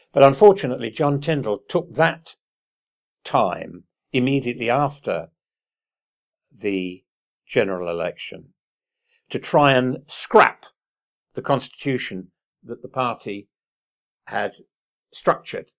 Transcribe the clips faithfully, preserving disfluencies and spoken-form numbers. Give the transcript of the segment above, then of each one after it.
But unfortunately, John Tyndall took that time immediately after the general election to try and scrap the constitution that the party had structured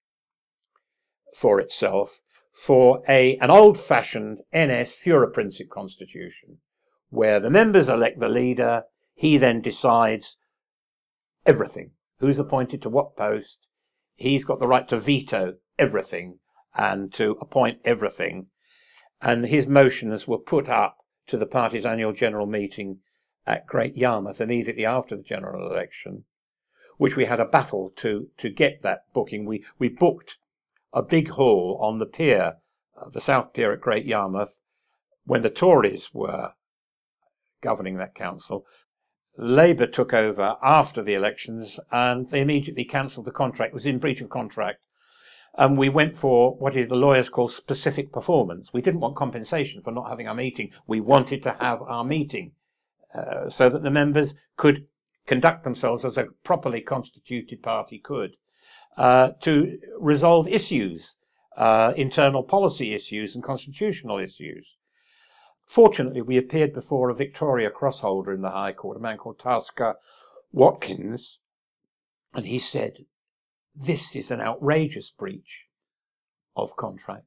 for itself for a an old-fashioned N S Führerprinzip constitution, where the members elect the leader, he then decides everything, who's appointed to what post, he's got the right to veto everything and to appoint everything. And his motions were put up to the party's annual general meeting at Great Yarmouth immediately after the general election, which we had a battle to to get that booking. We we booked a big hall on the pier, uh, the South Pier at Great Yarmouth, when the Tories were governing that council. Labour took over after the elections and they immediately cancelled the contract. It was in breach of contract. And we went for what is the lawyers call specific performance. We didn't want compensation for not having our meeting. We wanted to have our meeting uh, so that the members could conduct themselves as a properly constituted party could, uh, to resolve issues, uh, internal policy issues and constitutional issues. Fortunately, we appeared before a Victoria Cross holder in the High Court, a man called Tasker Watkins, and he said, this is an outrageous breach of contract.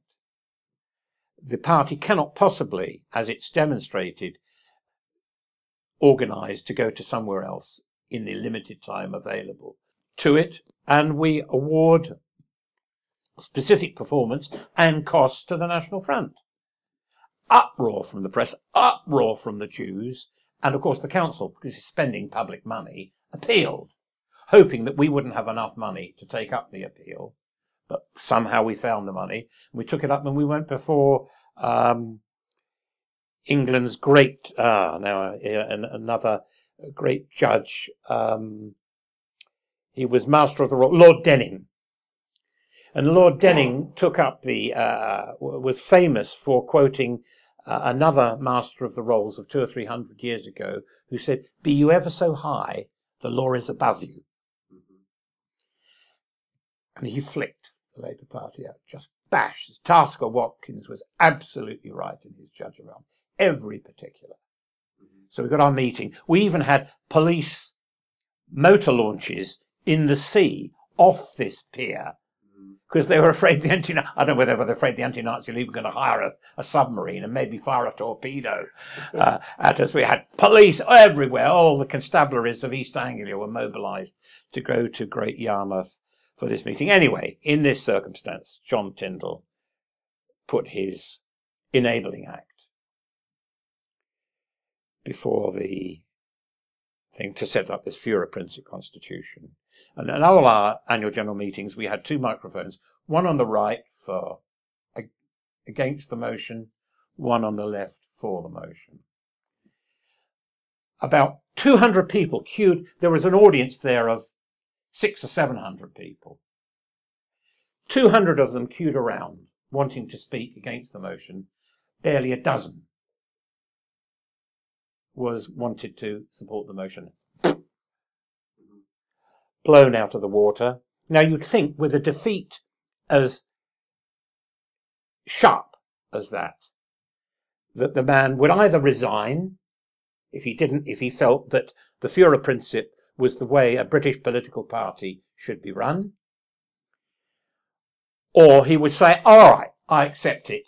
The party cannot possibly, as it's demonstrated, organise to go to somewhere else in the limited time available to it, and we award specific performance and costs to the National Front. Uproar from the press, uproar from the Jews, and of course the council, because it's spending public money, appealed, hoping that we wouldn't have enough money to take up the appeal. But somehow we found the money, and we took it up, and we went before um, England's great, ah, now uh, another great judge. Um, he was Master of the Roll, Lord Denning. And Lord Denning took up the, uh, was famous for quoting uh, another Master of the Rolls of two or three hundred years ago, who said, "Be you ever so high, the law is above you." Mm-hmm. And he flicked the Labour Party out, just bashed. Tasker Watkins was absolutely right in his judgment on every particular. Mm-hmm. So we got our meeting. We even had police motor launches in the sea off this pier, because they were afraid the anti I don't know whether they were afraid the anti-Nazi League were going to hire a, a submarine and maybe fire a torpedo uh, at us. We had police everywhere. All the constabularies of East Anglia were mobilised to go to Great Yarmouth for this meeting. Anyway, in this circumstance, John Tyndall put his enabling act before the thing to set up this Führerprinzip constitution. And in all our annual general meetings, we had two microphones, one on the right for against the motion, one on the left for the motion. About two hundred people queued. There was an audience there of six or seven hundred people. two hundred of them queued around, wanting to speak against the motion. Barely a dozen was wanted to support the motion. Blown out of the water. Now you'd think with a defeat as sharp as that, that the man would either resign if he didn't, if he felt that the Führerprinzip was the way a British political party should be run, or he would say, all right, I accept it.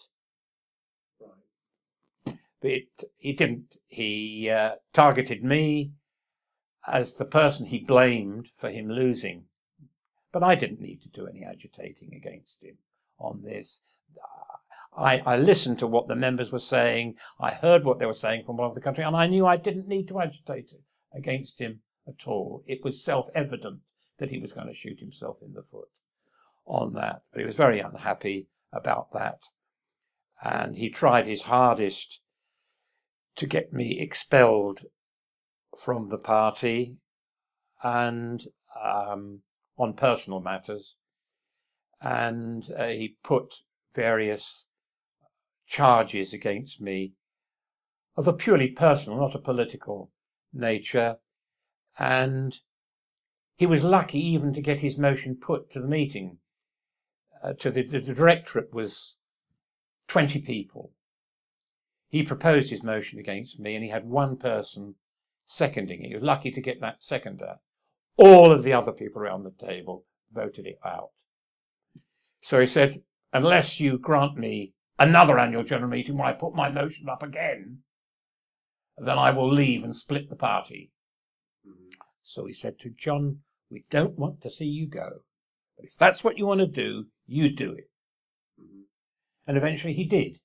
But it, he didn't. He uh, targeted me as the person he blamed for him losing. But I didn't need to do any agitating against him on this. I, I listened to what the members were saying. I heard what they were saying from all over the country, and I knew I didn't need to agitate against him at all. It was self-evident that he was going to shoot himself in the foot on that. But he was very unhappy about that. And he tried his hardest to get me expelled from the party, and um, on personal matters, and uh, he put various charges against me of a purely personal, not a political nature, and he was lucky even to get his motion put to the meeting. Uh, to the, the, the directorate was twenty people. He proposed his motion against me, and he had one person seconding it. He was lucky to get that seconder. All of the other people around the table voted it out. So he said, unless you grant me another annual general meeting where I put my motion up again, then I will leave and split the party. Mm-hmm. So he said to John, we don't want to see you go. But if that's what you want to do, you do it. Mm-hmm. And eventually he did.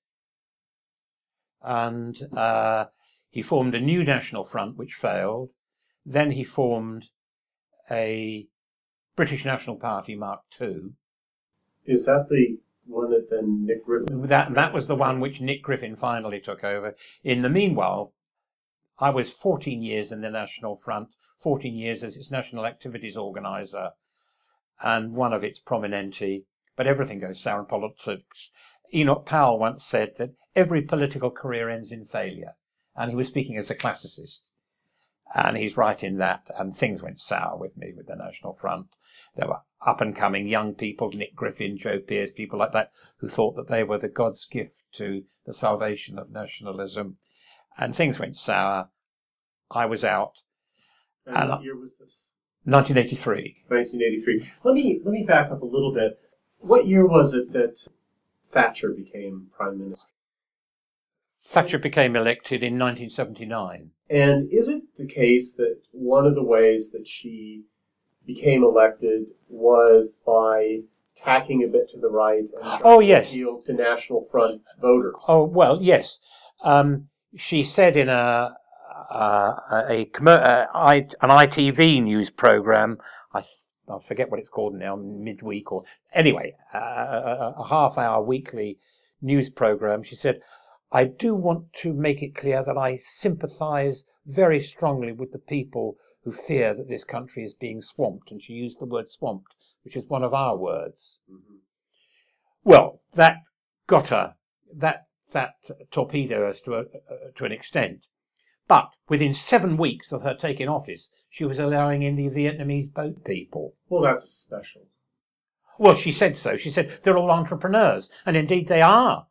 And uh, he formed a new National Front, which failed. Then he formed a British National Party Mark two. Is that the one that then Nick Griffin... That, that was the one which Nick Griffin finally took over. In the meanwhile, I was fourteen years in the National Front, fourteen years as its National Activities Organiser, and one of its prominenti. But everything goes sour in politics. Enoch Powell once said that every political career ends in failure. And he was speaking as a classicist. And he's right in that. And things went sour with me with the National Front. There were up-and-coming young people, Nick Griffin, Joe Pearce, people like that, who thought that they were the God's gift to the salvation of nationalism. And things went sour. I was out. And, and what year was this? nineteen eighty-three. nineteen eighty-three. Let me, let me back up a little bit. What year was it that Thatcher became Prime Minister? Thatcher became elected in nineteen seventy-nine. And is it the case that one of the ways that she became elected was by tacking a bit to the right and oh, yes. appeal to National Front voters? Oh, well, yes. Um, she said in a, uh, a, a, a, a an I T V news program, I I forget what it's called now, midweek or anyway, uh, a, a half-hour weekly news program. She said, I do want to make it clear that I sympathise very strongly with the people who fear that this country is being swamped. And she used the word swamped, which is one of our words. Mm-hmm. Well, that got her, that that torpedoed us to, a, to an extent. But within seven weeks of her taking office, she was allowing in the Vietnamese boat people. Well, that's a special. Well, she said so. She said they're all entrepreneurs. And indeed they are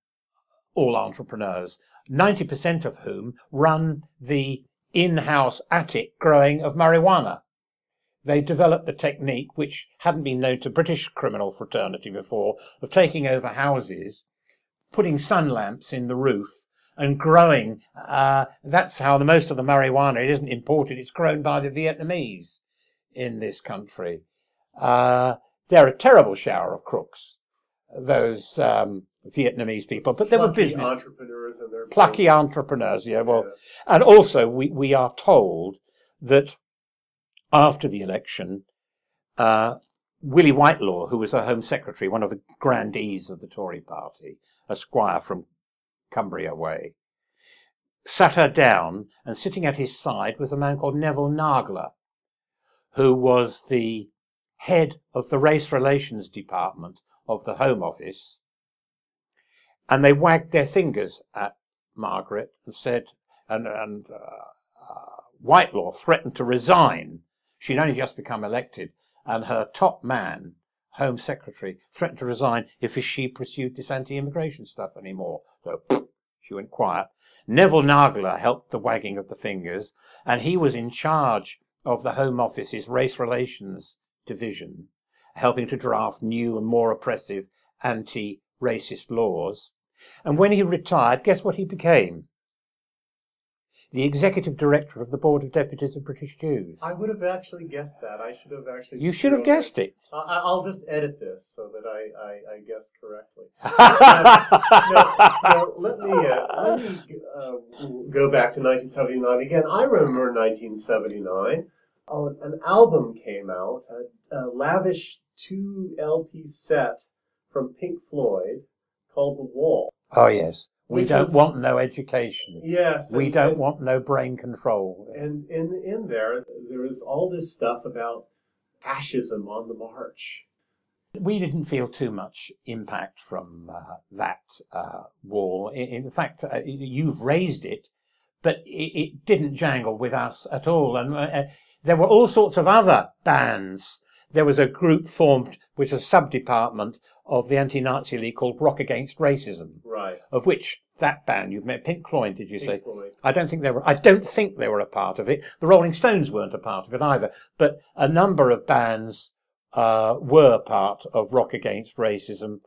all entrepreneurs, ninety percent of whom run the in-house attic growing of marijuana. They developed the technique, which hadn't been known to British criminal fraternity before, of taking over houses, putting sun lamps in the roof, and growing. Uh, that's how the most of the marijuana, it isn't imported, it's grown by the Vietnamese in this country. Uh, they're a terrible shower of crooks, those um, Vietnamese people, but they were business entrepreneurs and their plucky boats. entrepreneurs. Yeah, well, yeah. And also we we are told that after the election, uh, Willie Whitelaw, who was her Home Secretary, one of the grandees of the Tory party, a squire from Cumbria Way, sat her down, and sitting at his side was a man called Neville Nagler, who was the head of the Race Relations Department of the Home Office. And they wagged their fingers at Margaret and said, and, and uh, uh, Whitelaw threatened to resign. She'd only just become elected, and her top man, Home Secretary, threatened to resign if she pursued this anti-immigration stuff anymore. So pfft, she went quiet. Neville Nagler helped the wagging of the fingers, and he was in charge of the Home Office's Race Relations Division, helping to draft new and more oppressive anti-racist laws. And when he retired, guess what he became? The Executive Director of the Board of Deputies of British Jews. I would have actually guessed that. I should have actually... You should have guessed it. I, I'll just edit this so that I, I, I guessed correctly. um, no, no, let me, uh, let me uh, go back to nineteen seventy-nine again. I remember nineteen seventy-nine. Oh, an album came out, a, a lavish two L P set from Pink Floyd called The Wall. Oh, yes. We Which don't is, want no education. Yes. We and, don't and, want no brain control. And in in there, there is all this stuff about fascism on the march. We didn't feel too much impact from uh, that uh, wall. In, in fact, uh, you've raised it, but it, it didn't jangle with us at all. And uh, there were all sorts of other bands. There was a group formed, which was a sub-department of the anti-Nazi League called Rock Against Racism, Right. of which that band, you've met Pink Floyd, did you Pink say? Floyd. I don't think they were, I don't think they were a part of it. The Rolling Stones weren't a part of it either, but a number of bands uh, were part of Rock Against Racism.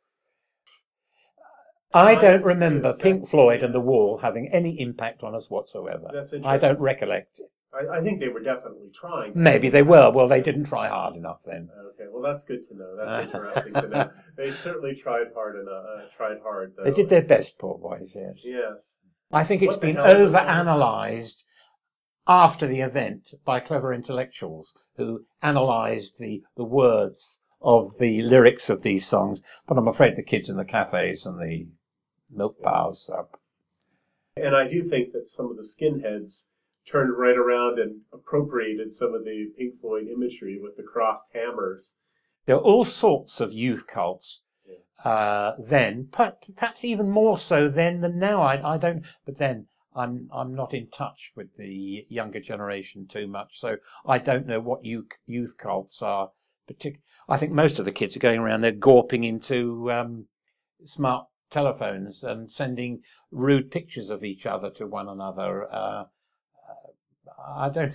I don't remember Pink Floyd and The Wall having any impact on us whatsoever. That's interesting. I don't recollect it. I, I think they were definitely trying. Maybe they were. Well, they didn't try hard enough then. Okay, well, that's good to know. That's interesting to know. They certainly tried hard enough. Uh, tried hard, though. They did their best, poor boys, yes. Yes. I think it's What the been hell is this over-analysed after the event by clever intellectuals who analysed the, the words of the lyrics of these songs. But I'm afraid the kids in the cafes and the milk bars are... And I do think that some of the skinheads turned right around and appropriated some of the Pink Floyd imagery with the crossed hammers. There were all sorts of youth cults yeah. uh, then, perhaps even more so then than now. I, I don't, but then I'm I'm not in touch with the younger generation too much, so I don't know what youth, youth cults are. Partic- I think most of the kids are going around there gawping into um, smart telephones and sending rude pictures of each other to one another. Uh, I don't.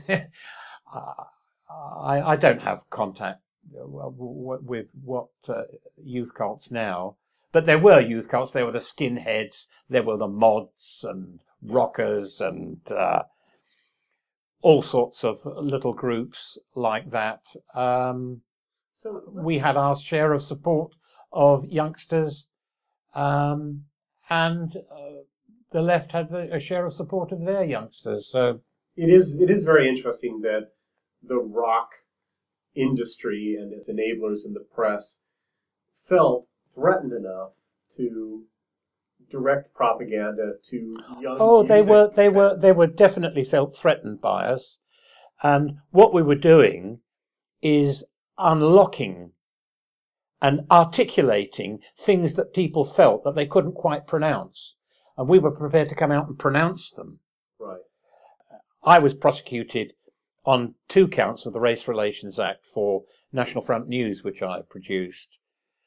I I don't have contact with what uh, youth cults now, but there were youth cults. There were the skinheads. There were the mods and rockers and uh, all sorts of little groups like that. Um, so we had our share of support of youngsters, um, and uh, the left had a share of support of their youngsters. So. It is it is very interesting that the rock industry and its enablers in the press felt threatened enough to direct propaganda to young Oh, they were they fans. were they were definitely felt threatened by us, and what we were doing is unlocking and articulating things that people felt that they couldn't quite pronounce, and we were prepared to come out and pronounce them. Right. I was prosecuted on two counts of the Race Relations Act for National Front News, which I produced.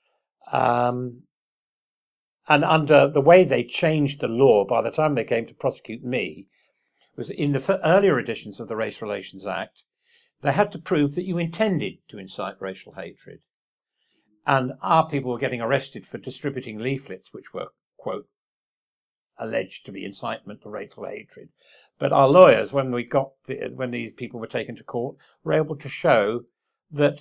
Um, and under the way they changed the law, by the time they came to prosecute me, was in the f- earlier editions of the Race Relations Act, they had to prove that you intended to incite racial hatred. And our people were getting arrested for distributing leaflets, which were, quote, alleged to be incitement to racial hatred. But our lawyers, when we got the, when these people were taken to court, were able to show that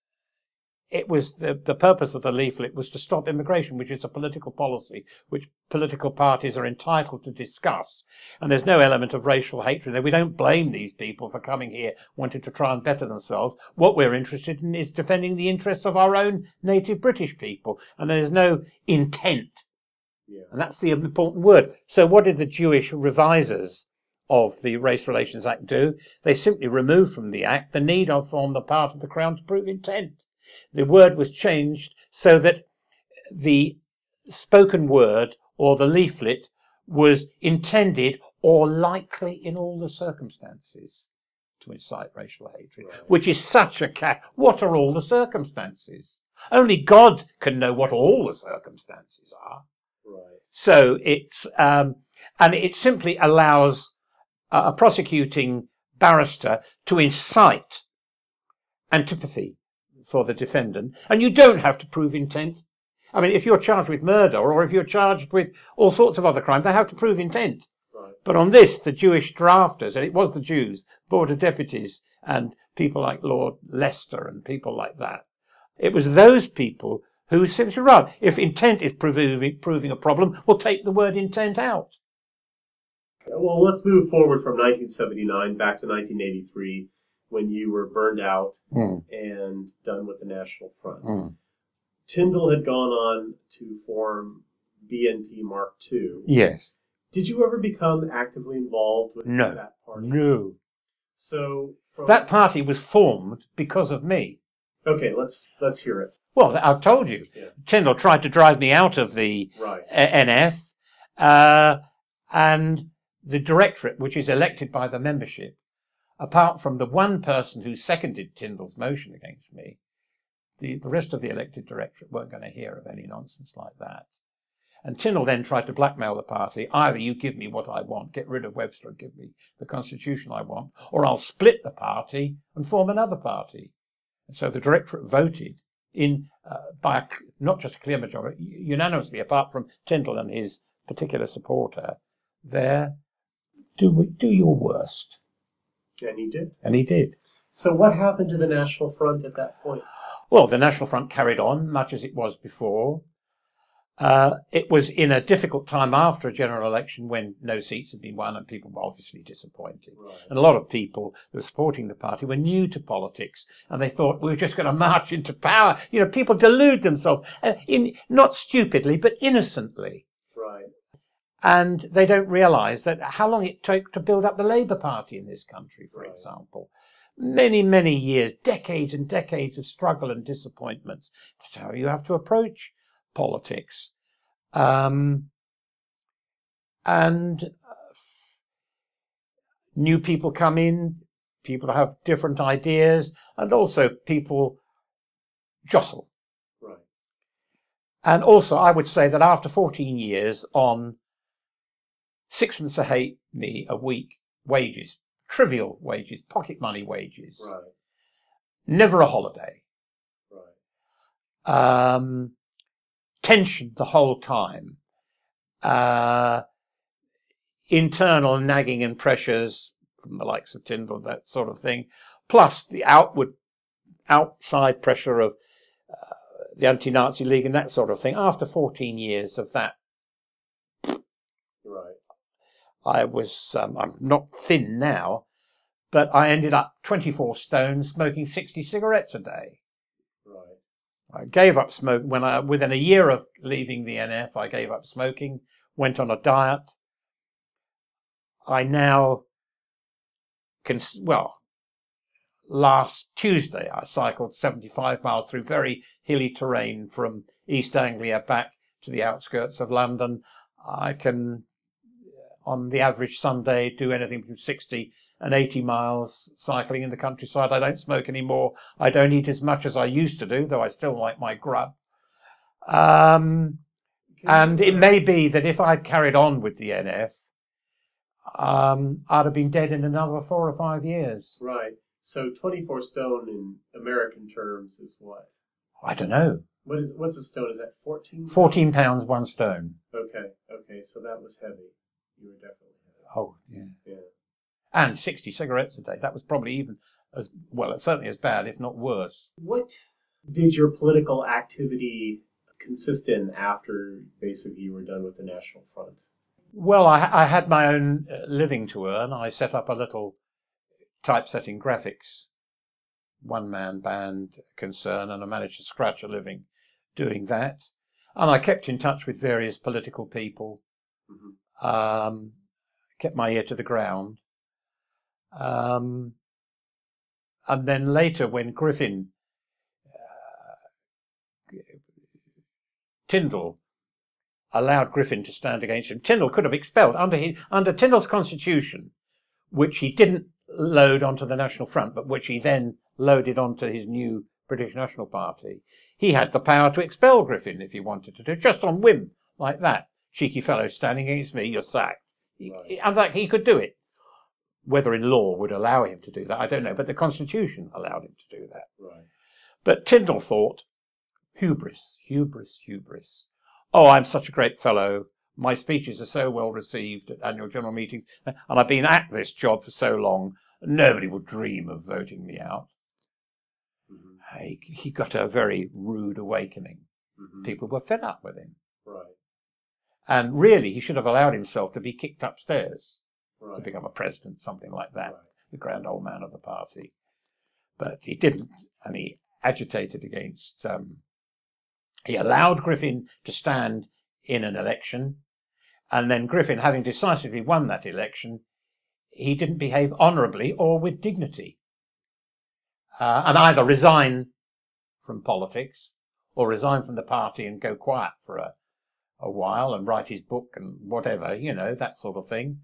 it was the, the purpose of the leaflet was to stop immigration, which is a political policy which political parties are entitled to discuss. And there's no element of racial hatred there. We don't blame these people for coming here wanting to try and better themselves. What we're interested in is defending the interests of our own native British people. And there's no intent. Yeah. And that's the important word. So what did the Jewish revisers of the Race Relations Act do? They simply removed from the Act the need of, on the part of the Crown to prove intent. The word was changed so that the spoken word or the leaflet was intended or likely in all the circumstances to incite racial hatred, right. Which is such a cat. What are all the circumstances? Only God can know what all the circumstances are. Right. So it's, um, and it simply allows a, a prosecuting barrister to incite antipathy for the defendant. And you don't have to prove intent. I mean, if you're charged with murder or if you're charged with all sorts of other crimes, they have to prove intent. Right. But on this, the Jewish drafters, and it was the Jews, Board of Deputies and people like Lord Leicester and people like that, it was those people who simply, right, if intent is proving, proving a problem, we'll take the word intent out. Well, let's move forward from nineteen seventy-nine back to nineteen eighty-three, when you were burned out mm. and done with the National Front. Mm. Tyndall had gone on to form B N P Mark two. Yes. Did you ever become actively involved with no. that party? No. So from... that party was formed because of me. Okay, let's let's hear it. Well, I've told you. Yeah. Tyndall tried to drive me out of the right. N F, uh, and the directorate, which is elected by the membership, apart from the one person who seconded Tyndall's motion against me, the, the rest of the elected directorate weren't going to hear of any nonsense like that. And Tyndall then tried to blackmail the party. Either you give me what I want, get rid of Webster and give me the constitution I want, or I'll split the party and form another party. And so the directorate voted in uh, by a, not just a clear majority, unanimously, apart from Tyndall and his particular supporter, there, do, do your worst. And he did. And he did. So what happened to the National Front at that point? Well, the National Front carried on, much as it was before. Uh, it was in a difficult time after a general election when no seats had been won and people were obviously disappointed. Right. And a lot of people who were supporting the party were new to politics and they thought we were just going to march into power. You know, people delude themselves, uh, in not stupidly, but innocently. Right. And they don't realise that how long it took to build up the Labour Party in this country, for Right. example. Many, many years, decades and decades of struggle and disappointments. That's how you have to approach politics. Um, and uh, new people come in, people have different ideas, and also people jostle. Right. And also, I would say that after fourteen years on sixpence a halfpenny a week wages, trivial wages, pocket money wages, Right. never a holiday, Right. um, tension the whole time, uh, internal nagging and pressures from the likes of Tyndall, that sort of thing, plus the outward, outside pressure of uh, the Anti-Nazi League and that sort of thing. After fourteen years of that, Right. I was, um, I'm not thin now, but I ended up twenty-four stone, smoking sixty cigarettes a day. Right. I gave up smoke when I, within a year of leaving the N F, I gave up smoking, went on a diet. I now can, well, last Tuesday I cycled seventy-five miles through very hilly terrain from East Anglia back to the outskirts of London. I can, on the average Sunday, do anything between sixty and eighty miles cycling in the countryside. I don't smoke anymore. I don't eat as much as I used to do, though I still like my grub. Um, and it may be that if I'd carried on with the N F, um, I'd have been dead in another four or five years. Right. So twenty-four stone in American terms is what? I don't know. What is what's a stone? Is that fourteen? fourteen pounds, one stone. Okay. Okay. So that was heavy. You were definitely heavy. Oh, yeah. Yeah. And sixty cigarettes a day. That was probably even as, well, certainly as bad, if not worse. What did your political activity consist in after basically you were done with the National Front? Well, I, I had my own living to earn. I set up a little typesetting graphics one-man band concern, and I managed to scratch a living doing that. And I kept in touch with various political people, Mm-hmm. um, kept my ear to the ground. Um, and then later, when Griffin, uh, Tyndall allowed Griffin to stand against him, Tyndall could have expelled under his, under Tyndall's constitution, which he didn't load onto the National Front, but which he then loaded onto his new British National Party. He had the power to expel Griffin if he wanted to do, just on whim, like that. Cheeky fellow standing against me, you're sacked. He, Right. and like he could do it. Whether in law would allow him to do that, I don't know, but the Constitution allowed him to do that. Right. But Tyndall thought, hubris, hubris, hubris. Oh, I'm such a great fellow. My speeches are so well received at annual general meetings, and I've been at this job for so long, nobody would dream of voting me out. Mm-hmm. He, he got a very rude awakening. Mm-hmm. People were fed up with him. Right. And really, he should have allowed himself to be kicked upstairs Right. to become a president, something like that, Right. the grand old man of the party. But he didn't, and he agitated against, um, he allowed Griffin to stand in an election, and then Griffin, having decisively won that election, he didn't behave honourably or with dignity, uh, and either resign from politics or resign from the party and go quiet for a, a while and write his book and whatever, you know, that sort of thing,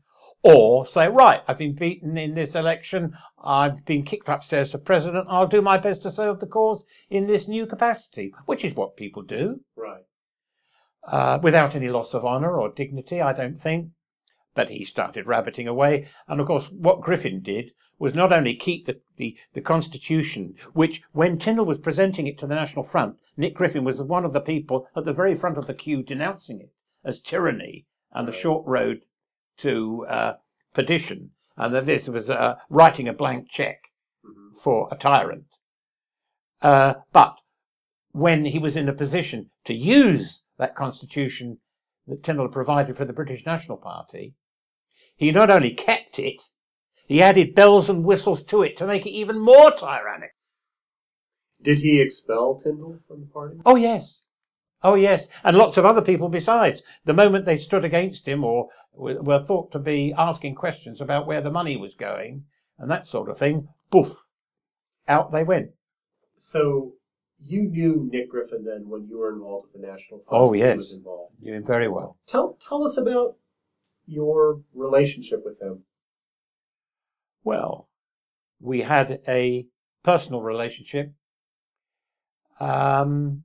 or say, right, I've been beaten in this election, I've been kicked upstairs for president, I'll do my best to serve the cause in this new capacity, which is what people do. Right. Uh, without any loss of honour or dignity, I don't think. But he started rabbiting away. And of course, what Griffin did was not only keep the, the, the Constitution, which when Tyndall was presenting it to the National Front, Nick Griffin was one of the people at the very front of the queue denouncing it as tyranny and the short road to uh, perdition, and that this was uh, writing a blank check mm-hmm. for a tyrant. Uh, but when he was in a position to use that constitution that Tyndall provided for the British National Party, he not only kept it, he added bells and whistles to it to make it even more tyrannic. Did he expel Tyndall from the party? Oh, yes. Oh, yes. And lots of other people besides. The moment they stood against him or were thought to be asking questions about where the money was going and that sort of thing, poof, out they went. So you knew Nick Griffin then when you were involved with the National Front? Oh, yes. Was involved. You knew very well. Tell, tell us about your relationship with him. Well, we had a personal relationship. Um...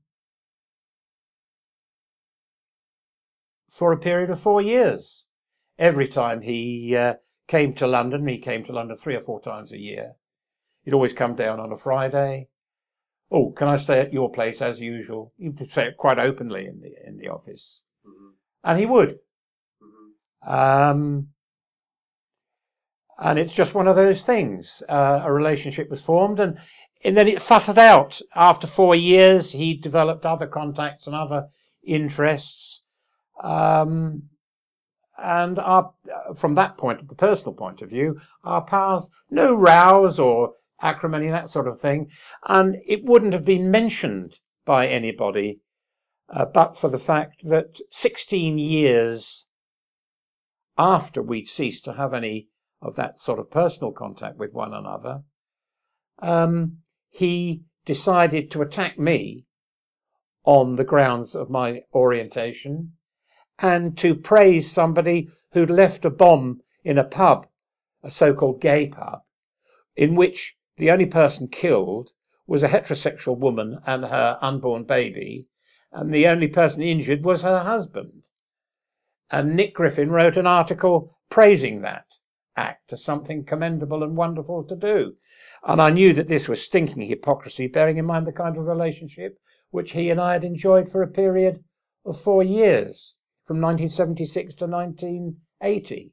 for a period of four years. Every time he uh, came to London, he came to London three or four times a year. He'd always come down on a Friday. Oh, can I stay at your place as usual? He'd say it quite openly in the in the office. Mm-hmm. And he would. Mm-hmm. Um, and it's just one of those things. Uh, a relationship was formed and, and then it futtered out. After four years, he developed other contacts and other interests. Um, and our, from that point, the personal point of view, our paths, no rows or acrimony, that sort of thing. And it wouldn't have been mentioned by anybody, uh, but for the fact that sixteen years after we'd ceased to have any of that sort of personal contact with one another, um, he decided to attack me on the grounds of my orientation, and to praise somebody who'd left a bomb in a pub, a so-called gay pub, in which the only person killed was a heterosexual woman and her unborn baby, and the only person injured was her husband. And Nick Griffin wrote an article praising that act as something commendable and wonderful to do. And I knew that this was stinking hypocrisy, bearing in mind the kind of relationship which he and I had enjoyed for a period of four years. From nineteen seventy-six to nineteen eighty.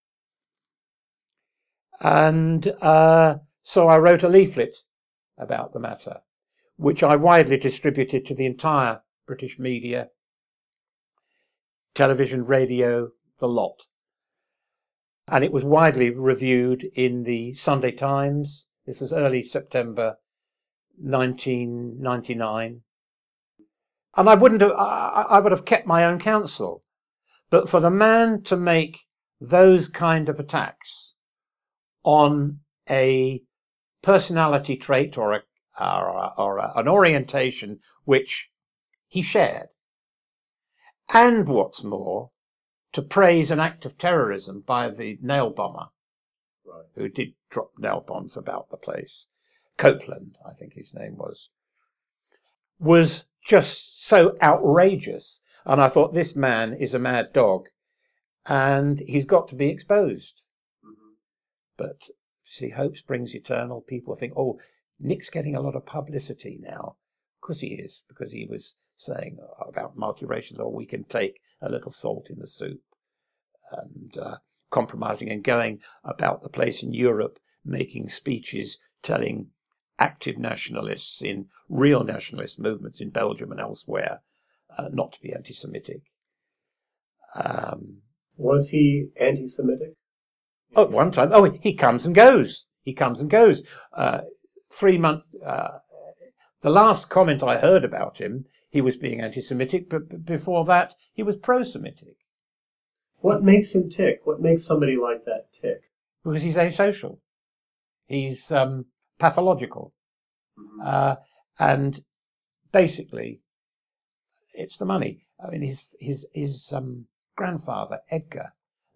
And uh, so I wrote a leaflet about the matter, which I widely distributed to the entire British media, television, radio, the lot. And it was widely reviewed in the Sunday Times. This was early September nineteen ninety-nine. And I wouldn't have, I, I would have kept my own counsel. But for the man to make those kind of attacks on a personality trait or a, or, a, or a, an orientation which he shared, and what's more, to praise an act of terrorism by the nail bomber, right, who did drop nail bombs about the place, Copeland, I think his name was, was just so outrageous. And I thought, this man is a mad dog and he's got to be exposed. Mm-hmm. But see, hope springs eternal. People think, oh, Nick's getting a lot of publicity now. Of course he is, because he was saying about multiracials, oh, we can take a little salt in the soup, and uh, compromising and going about the place in Europe, making speeches, telling active nationalists in real nationalist movements in Belgium and elsewhere uh, not to be anti-Semitic. Um, was he anti-Semitic? Oh, at one time. Oh, he comes and goes. He comes and goes. Uh, three months. Uh, the last comment I heard about him, he was being anti-Semitic, but before that, he was pro-Semitic. What makes him tick? What makes somebody like that tick? Because he's asocial. He's um, pathological. Mm-hmm. Uh, and basically, it's the money. I mean, his his his um, grandfather, Edgar,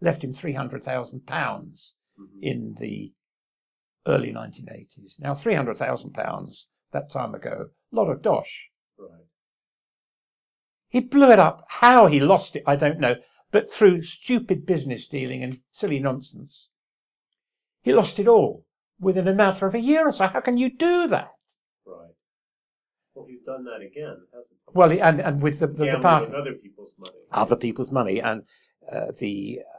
left him three hundred thousand pounds Mm-hmm. in the early nineteen eighties. Now, three hundred thousand pounds that time ago, a lot of dosh. Right. He blew it up. How he lost it, I don't know, but through stupid business dealing and silly nonsense. He lost it all within a matter of a year or so. How can you do that? Right. Well, he's done that again, hasn't he? Well, he- and, and with the, the, the Gambling party. with other people's money. Other people's money and uh, the uh,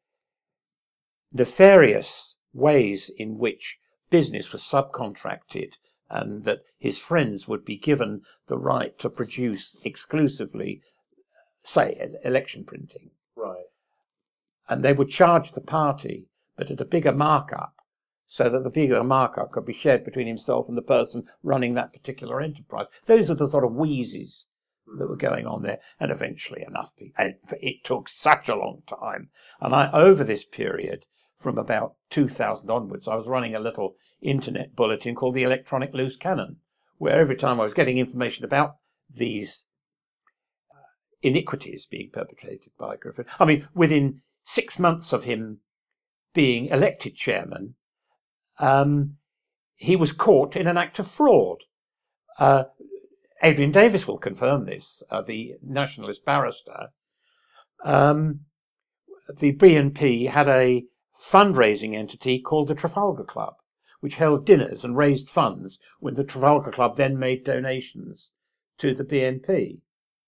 nefarious ways in which business was subcontracted, and that his friends would be given the right to produce exclusively, say, election printing. Right. And they would charge the party, but at a bigger markup, so that the bigger markup could be shared between himself and the person running that particular enterprise. Those are the sort of wheezes that were going on there, and eventually enough people. And it took such a long time. And I, over this period, from about two thousand onwards, I was running a little internet bulletin called the Electronic Loose Cannon, where every time I was getting information about these uh, iniquities being perpetrated by Griffin. I mean, within six months of him being elected chairman, um, he was caught in an act of fraud. Uh, Adrian Davis will confirm this, uh, the nationalist barrister. Um, the B N P had a fundraising entity called the Trafalgar Club, which held dinners and raised funds when the Trafalgar Club then made donations to the B N P.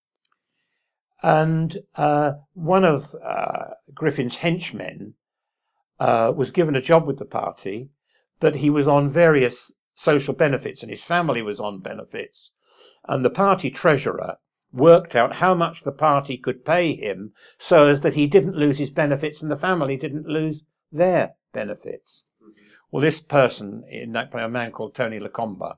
And uh, one of uh, Griffin's henchmen uh, was given a job with the party, but he was on various social benefits and his family was on benefits. And the party treasurer worked out how much the party could pay him so as that he didn't lose his benefits and the family didn't lose their benefits. Mm-hmm. Well, this person, in that a man called Tony Lacombe,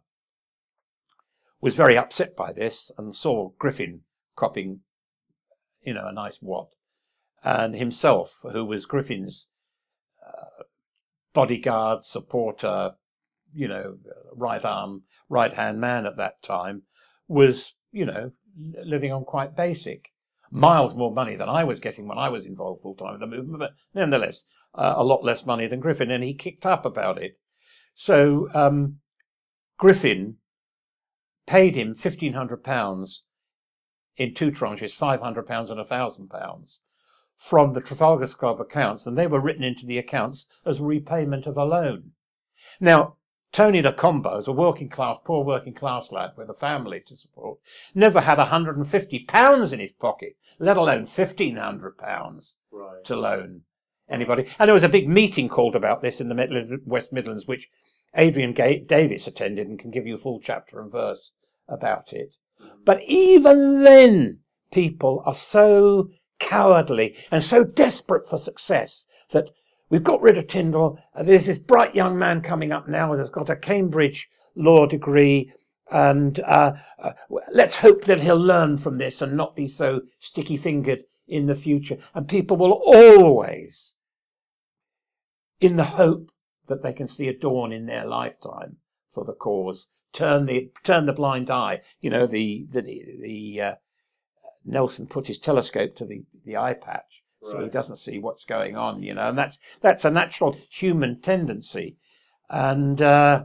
was very upset by this and saw Griffin copping, you know, a nice wad. And himself, who was Griffin's uh, bodyguard, supporter, you know, right arm, right hand man at that time, was, you know, living on quite basic. Miles more money than I was getting when I was involved full time in the movement, but nevertheless, uh, a lot less money than Griffin, and he kicked up about it. So um, Griffin paid him fifteen hundred pounds in two tranches, five hundred pounds and one thousand pounds, from the Trafalgar Club accounts, and they were written into the accounts as repayment of a loan. Now, Tony Lacombe, as a working class, poor working class lad with a family to support, never had one hundred fifty pounds in his pocket, let alone fifteen hundred pounds right. to loan anybody. And there was a big meeting called about this in the Mid- West Midlands, which Adrian Ga- Davis attended and can give you a full chapter and verse about it. Mm-hmm. But even then, people are so cowardly and so desperate for success that we've got rid of Tyndall. There's this bright young man coming up now that's got a Cambridge law degree, and uh, uh, let's hope that he'll learn from this and not be so sticky-fingered in the future. And people will always, in the hope that they can see a dawn in their lifetime for the cause, turn the turn the blind eye. You know, the the the uh, Nelson put his telescope to the the eye patch. So he doesn't see what's going on, you know, and that's that's a natural human tendency. And uh,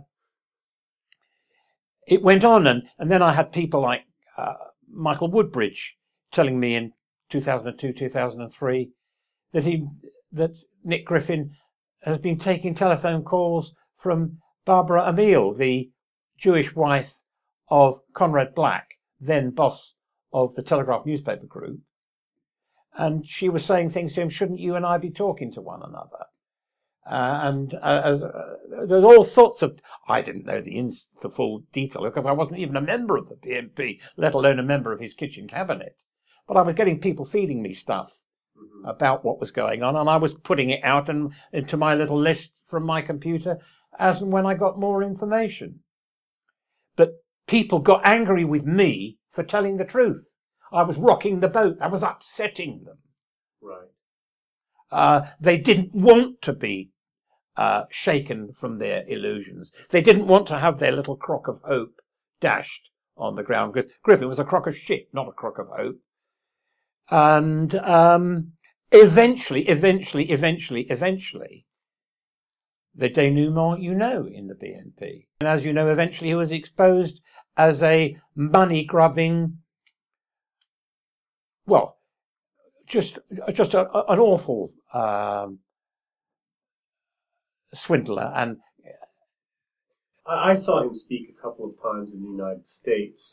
it went on, and, and then I had people like uh, Michael Woodbridge telling me in two thousand two, two thousand three that he that Nick Griffin has been taking telephone calls from Barbara Emile, the Jewish wife of Conrad Black, then boss of the Telegraph newspaper group. And she was saying things to him, shouldn't you and I be talking to one another? Uh, and uh, as, uh, there's all sorts of, I didn't know the, ins- the full detail because I wasn't even a member of the P N P, let alone a member of his kitchen cabinet. But I was getting people feeding me stuff mm-hmm. about what was going on, and I was putting it out and into my little list from my computer as and when I got more information. But people got angry with me for telling the truth. I was rocking the boat. I was upsetting them. Right. Uh, they didn't want to be uh, shaken from their illusions. They didn't want to have their little crock of hope dashed on the ground, because Griffin was a crock of shit, not a crock of hope. And um, eventually, eventually, eventually, eventually, the denouement you know in the B N P. And as you know, eventually he was exposed as a money-grubbing, well, just just a, an awful um, swindler. And I saw him speak a couple of times in the United States,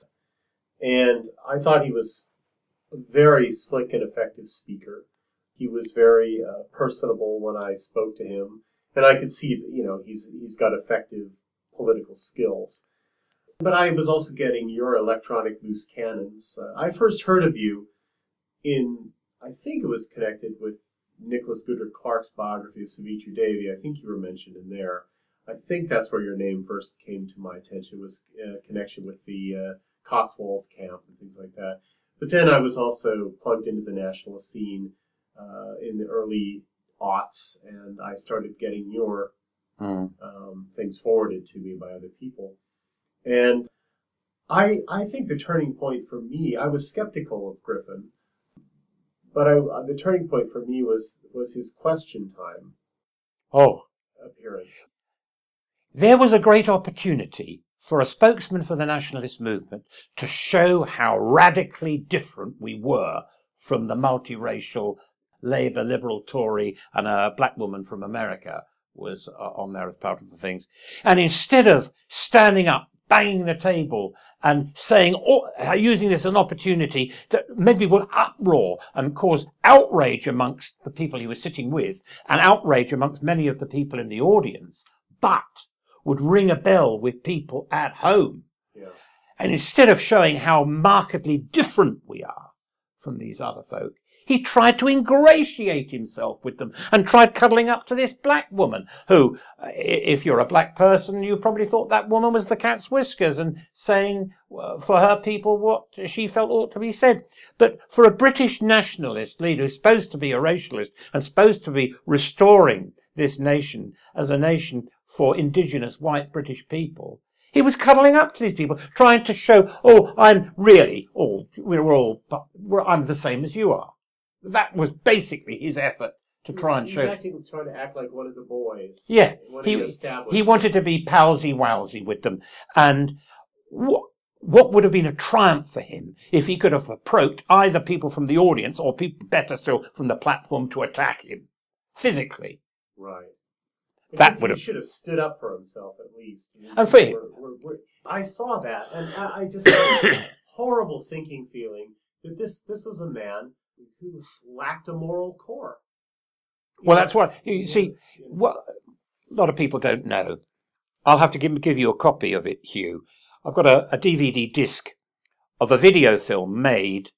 and I thought he was a very slick and effective speaker. He was very uh, personable when I spoke to him, and I could see that, you know, he's he's got effective political skills. But I was also getting your electronic loose cannons. Uh, I first heard of you in, I think it was connected with Nicholas Goodrich Clark's biography of Savitri Devi. I think you were mentioned in there. I think that's where your name first came to my attention, was a connection with the uh, Cotswolds camp and things like that. But then I was also plugged into the nationalist scene uh, in the early aughts, and I started getting your mm. um, things forwarded to me by other people. And I I think the turning point for me, I was skeptical of Griffin, but I, the turning point for me was was his Question Time oh. appearance. There was a great opportunity for a spokesman for the nationalist movement to show how radically different we were from the multiracial Labour, Liberal, Tory, and a black woman from America was on there as part of the things. And instead of standing up, banging the table and saying, or using this as an opportunity that maybe would uproar and cause outrage amongst the people he was sitting with, and outrage amongst many of the people in the audience, but would ring a bell with people at home. Yeah. And instead of showing how markedly different we are from these other folk, he tried to ingratiate himself with them and tried cuddling up to this black woman who, if you're a black person, you probably thought that woman was the cat's whiskers and saying for her people what she felt ought to be said. But for a British nationalist leader who's supposed to be a racialist and supposed to be restoring this nation as a nation for indigenous white British people, he was cuddling up to these people, trying to show, oh, I'm really all, we're all, we're, I'm the same as you are. That was basically his effort to he's, try and show. He's acting, trying to act like one of the boys. Yeah, he, he wanted to be palsy-walsy with them. And what, what would have been a triumph for him if he could have approached either people from the audience or people, better still, from the platform to attack him physically. Right. That would have. He should have stood up for himself at least. And for him. We're, we're, we're, I saw that, and I, I just had this horrible sinking feeling that this this was a man who lacked a moral core. Well, that's what you see. What a lot of people don't know. I'll have to give give you a copy of it, Hugh. I've got a, a D V D disc of a video film made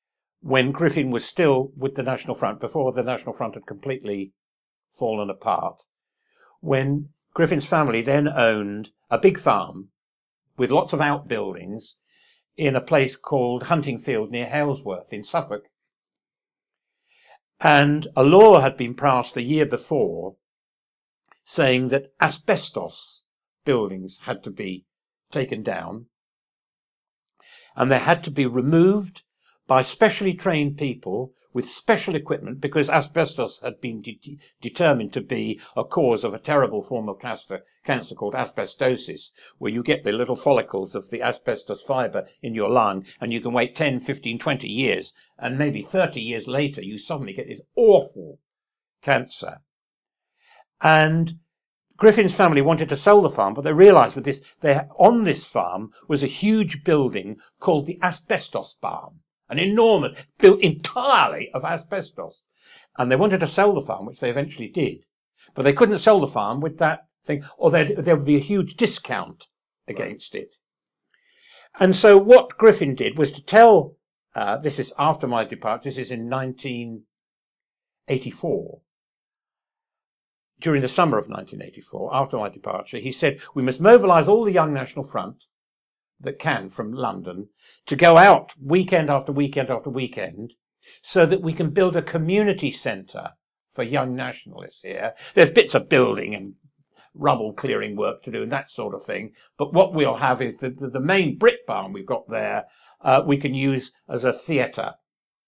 when Griffin was still with the National Front, before the National Front had completely fallen apart. When Griffin's family then owned a big farm with lots of outbuildings in a place called Huntingfield near Halesworth in Suffolk. And a law had been passed the year before saying that asbestos buildings had to be taken down and they had to be removed by specially trained people with special equipment, because asbestos had been de- determined to be a cause of a terrible form of cancer, cancer called asbestosis, where you get the little follicles of the asbestos fibre in your lung, and you can wait ten, fifteen, twenty years, and maybe thirty years later, you suddenly get this awful cancer. And Griffin's family wanted to sell the farm, but they realised with this, they, on this farm was a huge building called the Asbestos Barn. An enormous, built entirely of asbestos. And they wanted to sell the farm, which they eventually did. But they couldn't sell the farm with that thing, or there, there would be a huge discount against it. And so what Griffin did was to tell, uh, this is after my departure, this is in nineteen eighty-four. During the summer of nineteen eighty-four, after my departure, he said, we must mobilise all the Young National Front that can from London to go out weekend after weekend after weekend so that we can build a community centre for young nationalists here. There's bits of building and rubble clearing work to do and that sort of thing. But what we'll have is the, the, the main brick barn we've got there, uh, we can use as a theatre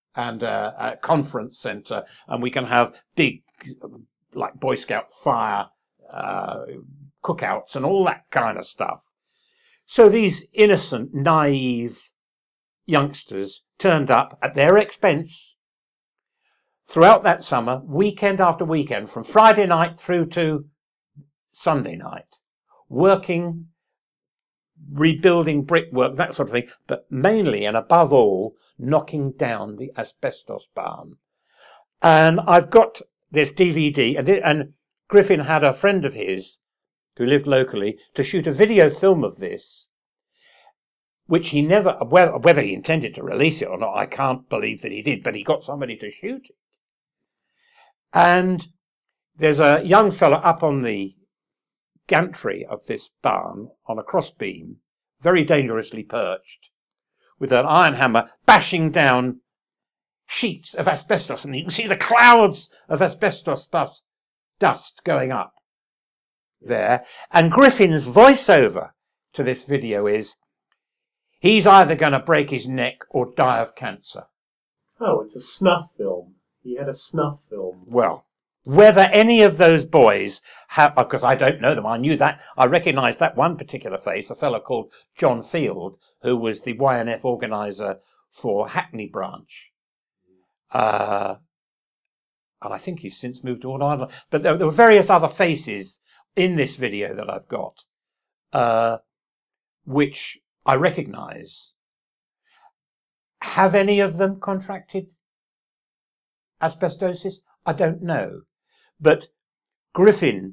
and a, a conference centre, and we can have big, like Boy Scout fire uh, cookouts and all that kind of stuff. So these innocent, naive youngsters turned up at their expense throughout that summer, weekend after weekend, from Friday night through to Sunday night, working, rebuilding brickwork, that sort of thing, but mainly and above all, knocking down the asbestos barn. And I've got this D V D, and, it, and Griffin had a friend of his who lived locally to shoot a video film of this, which he never, well, whether he intended to release it or not, I can't believe that he did, but he got somebody to shoot it. And there's a young fella up on the gantry of this barn on a crossbeam, very dangerously perched, with an iron hammer bashing down sheets of asbestos, and you can see the clouds of asbestos bus, dust going up there. And Griffin's voiceover to this video is, he's either going to break his neck or die of cancer. Oh, it's a snuff film. He had a snuff film. Well, whether any of those boys have, because I don't know them, I knew that, I recognised that one particular face, a fellow called John Field, who was the Y N F organiser for Hackney branch. Uh, and I think he's since moved to Northern Ireland. But there, there were various other faces in this video that I've got, uh, which I recognise. Have any of them contracted asbestosis? I don't know. But Griffin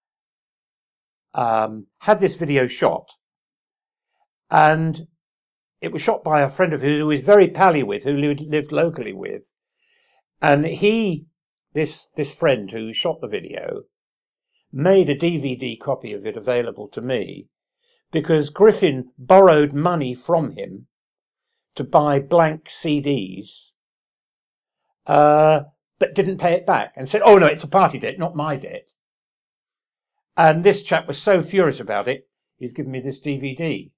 um, had this video shot, and it was shot by a friend of his who was very pally with, who lived, lived locally with. And he, this, this friend who shot the video, made a D V D copy of it available to me, because Griffin borrowed money from him to buy blank C Ds, uh, but didn't pay it back, and said, oh no, it's a party debt, not my debt. And this chap was so furious about it, he's given me this D V D.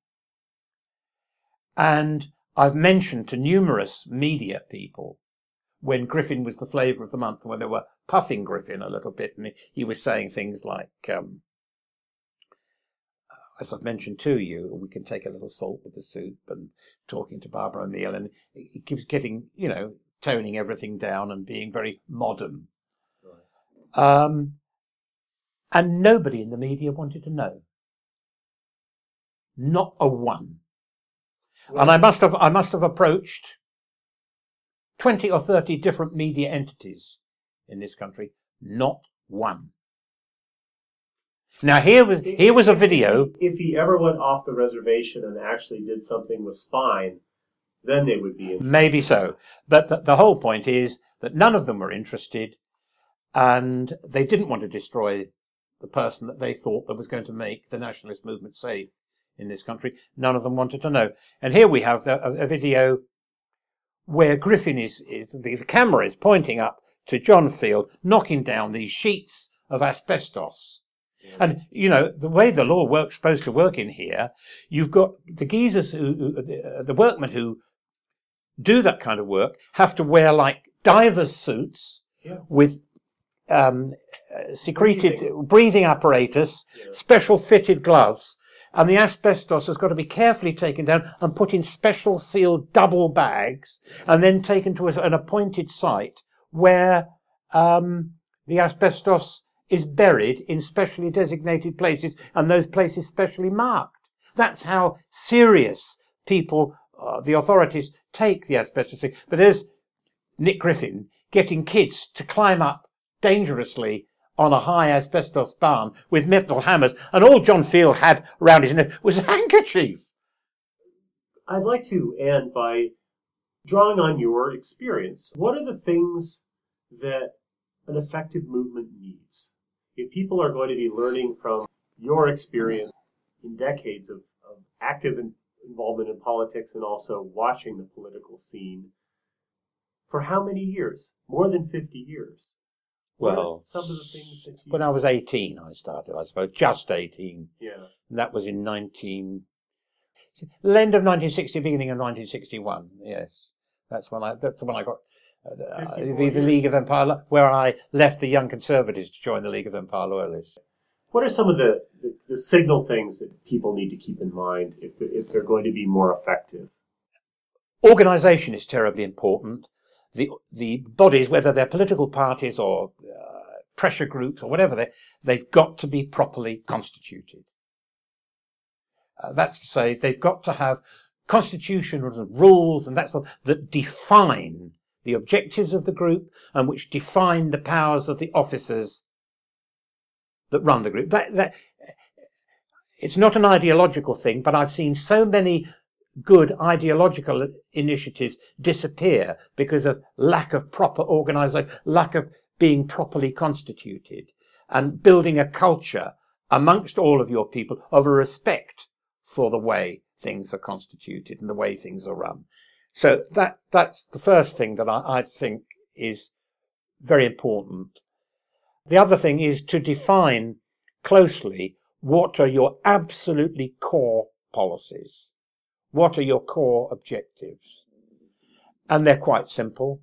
And I've mentioned to numerous media people, when Griffin was the flavour of the month, when they were puffing Griffin a little bit, and he, he was saying things like, um, as I've mentioned to you, we can take a little salt with the soup, and talking to Barbara O'Neill, and he keeps getting, you know, toning everything down and being very modern. Right. Um, and nobody in the media wanted to know. Not a one. Right. And I must have, I must have approached twenty or thirty different media entities in this country. Not one. Now here was here was a video. If he ever went off the reservation and actually did something with Spine, then they would be interested. Maybe so. But the, the whole point is that none of them were interested, and they didn't want to destroy the person that they thought that was going to make the nationalist movement safe in this country. None of them wanted to know. And here we have a, a video where Griffin is, is the, the camera is pointing up to John Field, knocking down these sheets of asbestos. Yeah. And, you know, the way the law works, supposed to work in here, you've got the geezers, who, who the, the workmen who do that kind of work have to wear like divers suits yeah. with um, secreted breathing, breathing apparatus, yeah. special fitted gloves, and the asbestos has got to be carefully taken down and put in special sealed double bags, and then taken to an appointed site where um, the asbestos is buried in specially designated places, and those places specially marked. That's how serious people, uh, the authorities, take the asbestos thing. But there's Nick Griffin getting kids to climb up dangerously on a high asbestos barn with metal hammers, and all John Field had around his neck was a handkerchief. I'd like to end by drawing on your experience. What are the things that an effective movement needs? If people are going to be learning from your experience in decades of, of active in, involvement in politics and also watching the political scene, for how many years? More than fifty years. Well, some of the things that you... when I was eighteen, I started, I suppose, just eighteen. Yeah. And that was in nineteen... The end of nineteen sixty, beginning of nineteen sixty-one, yes. That's when I. That's when I got uh, the, fifty-four the League years. of Empire, where I left the Young Conservatives to join the League of Empire Loyalists. What are some of the, the, the signal things that people need to keep in mind if, if they're going to be more effective? Organisation is terribly important. The the bodies, whether they're political parties or uh, pressure groups or whatever, they they've got to be properly constituted. Uh, that's to say, they've got to have constitutions and rules and that sort of, that define the objectives of the group and which define the powers of the officers that run the group. That, that, it's not an ideological thing, but I've seen so many good ideological initiatives disappear because of lack of proper organisation, lack of being properly constituted, and building a culture amongst all of your people of a respect for the way things are constituted and the way things are run. So that that's the first thing that I, I think is very important. The other thing is to define closely what are your absolutely core policies. What are your core objectives? And they're quite simple.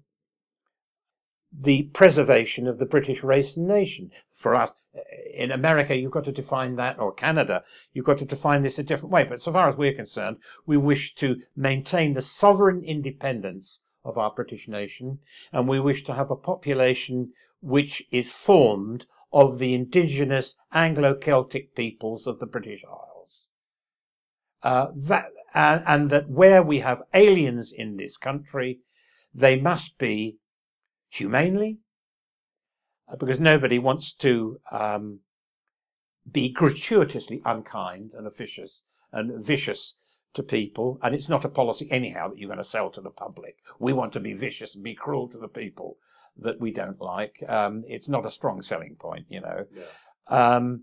The preservation of the British race and nation. For us, in America, you've got to define that, or Canada, you've got to define this a different way. But so far as we're concerned, we wish to maintain the sovereign independence of our British nation, and we wish to have a population which is formed of the indigenous Anglo-Celtic peoples of the British Isles. Uh, that, and, and that where we have aliens in this country, they must be humanely, because nobody wants to um, be gratuitously unkind and officious and vicious to people, and it's not a policy anyhow that you're going to sell to the public. We want to be vicious and be cruel to the people that we don't like. Um, it's not a strong selling point, you know. Yeah. Um,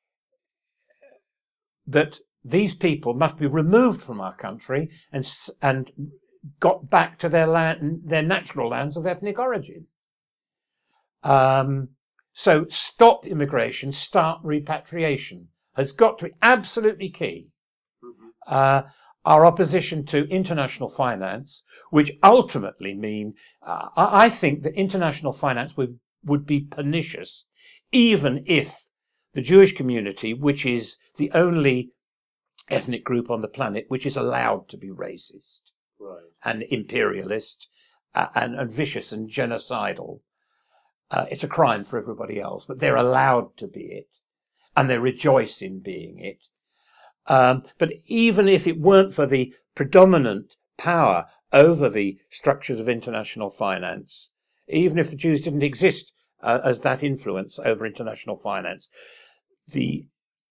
that these people must be removed from our country and and got back to their land, their natural lands of ethnic origin. Um, so stop immigration, start repatriation has got to be absolutely key. Mm-hmm. Uh, our opposition to international finance, which ultimately mean, uh, I think that international finance would, would be pernicious, even if the Jewish community, which is the only ethnic group on the planet which is allowed to be racist, right, and imperialist uh, and, and vicious and genocidal, Uh, it's a crime for everybody else, but they're allowed to be it, and they rejoice in being it. Um, but even if it weren't for the predominant power over the structures of international finance, even if the Jews didn't exist uh, as that influence over international finance, the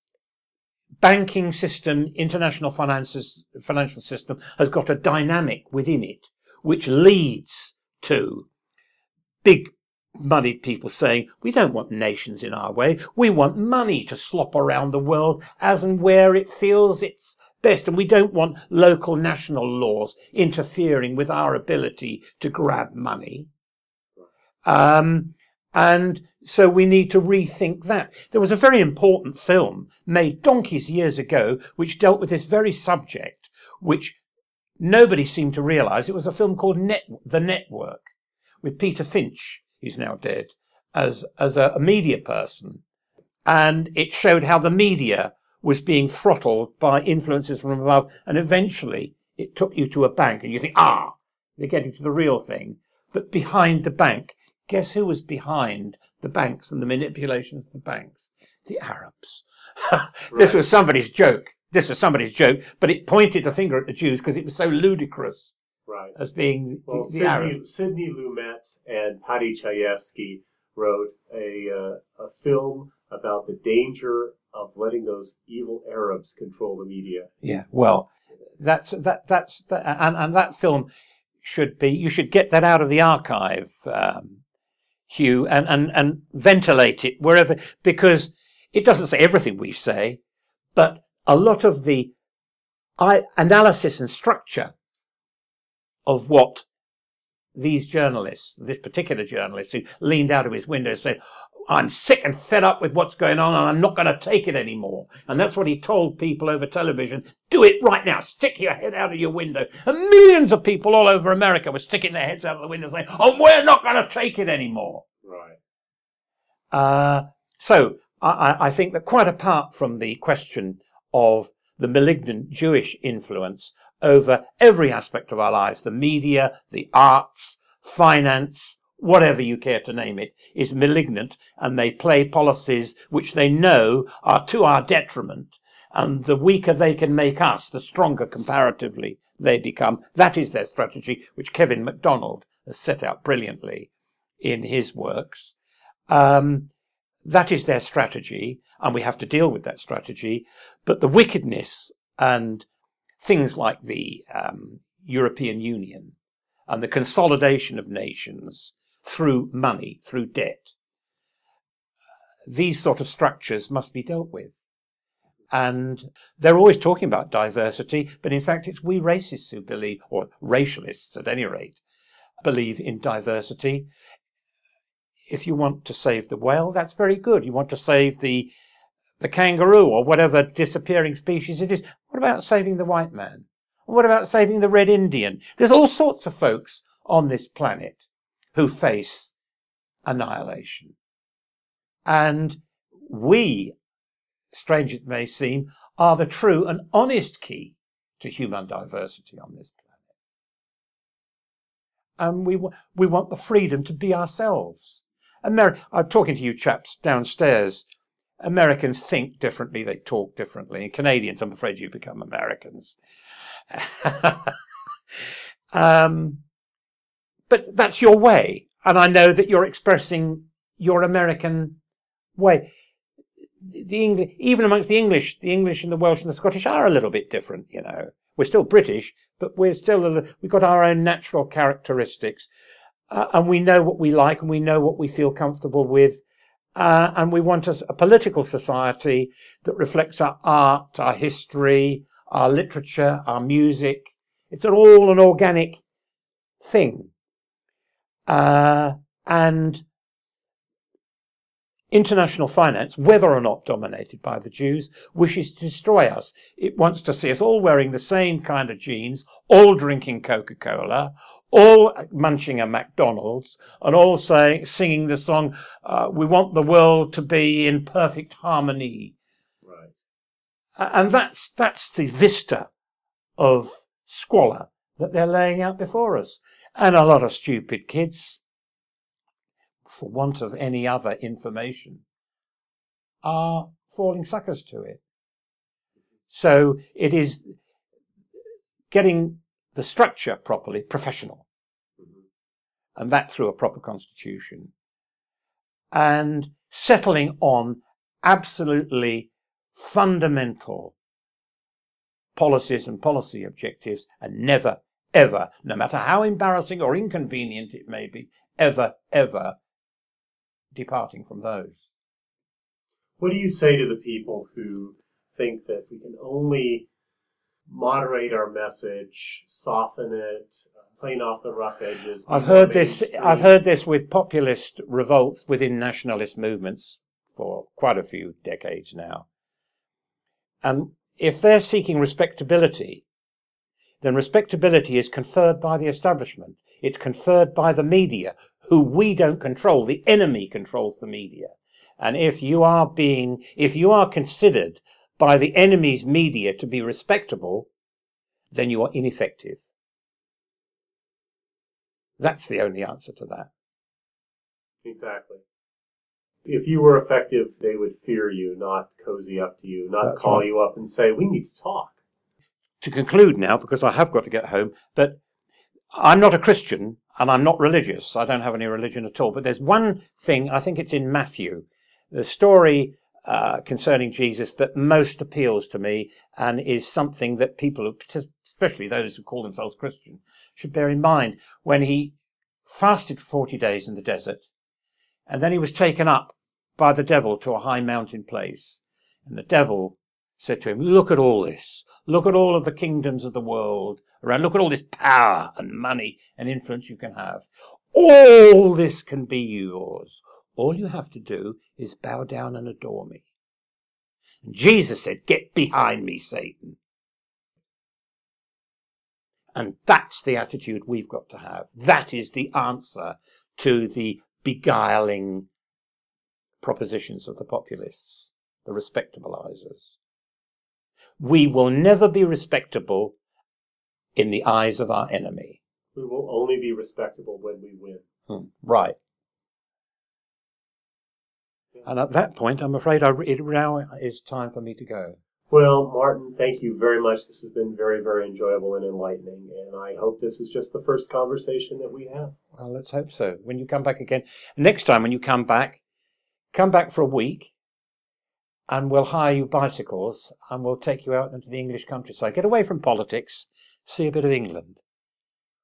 banking system, international finances, financial system has got a dynamic within it, which leads to big moneyed people saying, we don't want nations in our way. We want money to slop around the world as and where it feels it's best. And we don't want local national laws interfering with our ability to grab money. Um, and so we need to rethink that. There was a very important film made donkeys years ago which dealt with this very subject, which nobody seemed to realize. It was a film called Net- The Network, with Peter Finch, he's now dead, as as a, a media person. And it showed how the media was being throttled by influences from above, and eventually it took you to a bank, and you think, ah, they're getting to the real thing. But behind the bank, guess who was behind the banks and the manipulations of the banks? The Arabs. This was somebody's joke. This was somebody's joke, but it pointed the finger at the Jews because it was so ludicrous. Right. As being well, the, the Sidney, Arab. Sidney Lumet and Paddy Chayefsky wrote a uh, a film about the danger of letting those evil Arabs control the media. Yeah, well, that's that that's that, and and that film should be. You should get that out of the archive, um, Hugh, and and and ventilate it wherever, because it doesn't say everything we say, but a lot of the I, analysis and structure of what these journalists, this particular journalist who leaned out of his window and said, I'm sick and fed up with what's going on and I'm not going to take it anymore. And that's what he told people over television. Do it right now. Stick your head out of your window. And millions of people all over America were sticking their heads out of the window saying, oh, we're not going to take it anymore. Right. Uh, so I, I think that quite apart from the question of the malignant Jewish influence over every aspect of our lives, the media, the arts, finance, whatever you care to name it, is malignant, and they play policies which they know are to our detriment, and the weaker they can make us, the stronger comparatively they become. That is their strategy, which Kevin MacDonald has set out brilliantly in his works. Um, that is their strategy, and we have to deal with that strategy. But the wickedness and things like the um, European Union and the consolidation of nations through money, through debt, these sort of structures must be dealt with. And they're always talking about diversity, but in fact it's we racists who believe, or racialists at any rate, believe in diversity. If you want to save the whale, that's very good. You want to save the the kangaroo or whatever disappearing species it is. What about saving the white man? What about saving the red Indian? There's all sorts of folks on this planet who face annihilation. And we, strange it may seem, are the true and honest key to human diversity on this planet. And we, we want the freedom to be ourselves. Ameri- I'm talking to you chaps downstairs. Americans think differently, they talk differently. And Canadians, I'm afraid you become Americans. um, but that's your way. And I know that you're expressing your American way. The English, even amongst the English, the English and the Welsh and the Scottish are a little bit different, you know. We're still British, but we're still, a, we've got our own natural characteristics. Uh, and we know what we like and we know what we feel comfortable with. Uh, and we want a, a political society that reflects our art, our history, our literature, our music. It's all an organic thing. Uh, and international finance, whether or not dominated by the Jews, wishes to destroy us. It wants to see us all wearing the same kind of jeans, all drinking Coca-Cola, all munching a McDonald's, and all saying, singing the song, uh, we want the world to be in perfect harmony. Right. And that's, that's the vista of squalor that they're laying out before us. And a lot of stupid kids, for want of any other information, are falling suckers to it. So it is getting the structure properly professional, mm-hmm. and that through a proper constitution, and settling on absolutely fundamental policies and policy objectives, and never, ever, no matter how embarrassing or inconvenient it may be, ever, ever departing from those. What do you say to the people who think that we can only moderate our message, soften it, clean off the rough edges? I've heard this. I've heard this with populist revolts within nationalist movements for quite a few decades now. And if they're seeking respectability, then respectability is conferred by the establishment. It's conferred by the media, who we don't control. The enemy controls the media. And if you are being, if you are considered by the enemy's media to be respectable, then you are ineffective. That's the only answer to that. Exactly. If you were effective, they would fear you, not cozy up to you, not That's call right. you up and say, we need to talk. To conclude now, because I have got to get home, but I'm not a Christian and I'm not religious. I don't have any religion at all. But there's one thing, I think it's in Matthew, the story uh, concerning Jesus that most appeals to me and is something that people, especially those who call themselves Christian, should bear in mind. When he fasted for forty days in the desert, and then he was taken up by the devil to a high mountain place. And the devil said to him, look at all this. Look at all of the kingdoms of the world around. Look at all this power and money and influence you can have. All this can be yours. All you have to do is bow down and adore me. And Jesus said, get behind me, Satan. And that's the attitude we've got to have. That is the answer to the beguiling propositions of the populists, the respectabilizers. We will never be respectable in the eyes of our enemy. We will only be respectable when we win. Hmm, right. Yeah. And at that point, I'm afraid I, it now is time for me to go. Well, Martin, thank you very much. This has been very, very enjoyable and enlightening, and I hope this is just the first conversation that we have. Well, let's hope so. When you come back again, next time when you come back, come back for a week, and we'll hire you bicycles, and we'll take you out into the English countryside. Get away from politics, see a bit of England.